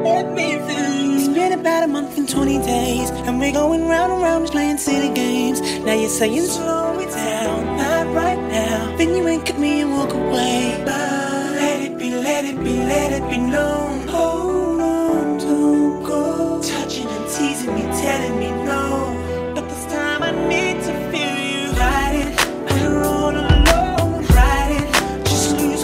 It's been about a month and 20 days, and we're going round and round just playing silly games. Now you're saying slow it down, not right now. Then you wink at me and walk away.